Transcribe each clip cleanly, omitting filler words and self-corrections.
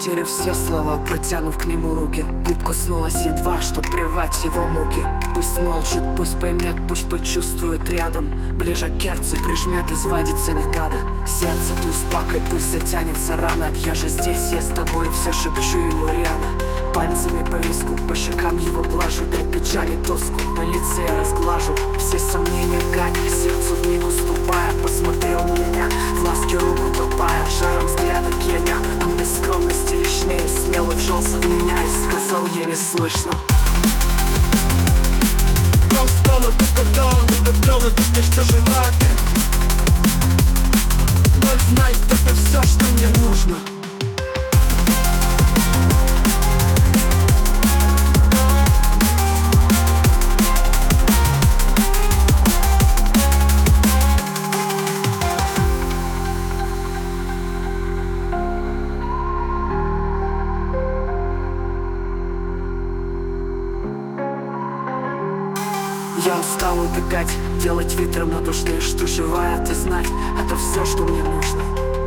Растеряв все слова, протянув к нему руки, губ коснулась едва, чтоб прервать его муки. Пусть молчит, пусть поймет, пусть почувствует рядом. Ближе к сердцу прижмет, изводится негада. Сердце пусть плакает, пусть затянется рана. Я же здесь, я с тобой, все шепчу ему рядом. Пальцами по виску, по щекам его глажу. Дай печали тоску, на лице я разглажу. Все сомнения гань, к сердцу вмиг уступая. Посмотрел на меня, в ласке руку топая. Жаром взгляда Кеня, он без скромности лишнее. Смело вжался в меня и сказал еле слышно: Просто ты мне что желать. Но знай, это все, что мне нужно. Я устал убегать, делать вид равнодушный, что живая ты знать, это все, что мне нужно.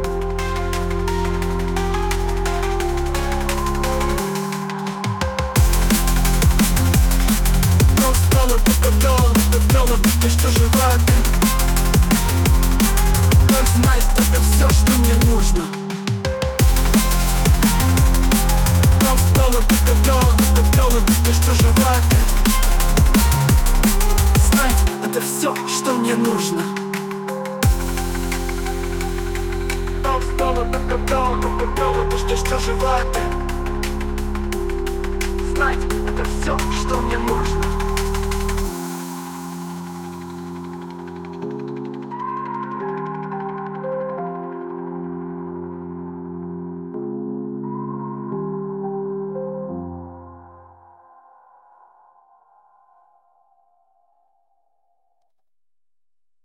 Просто ты что живая ты. Но знай, это все, что мне нужно. Просто ты что живая ты. Это все, что мне нужно. Ты что живая ты. Знать, это все, что мне нужно.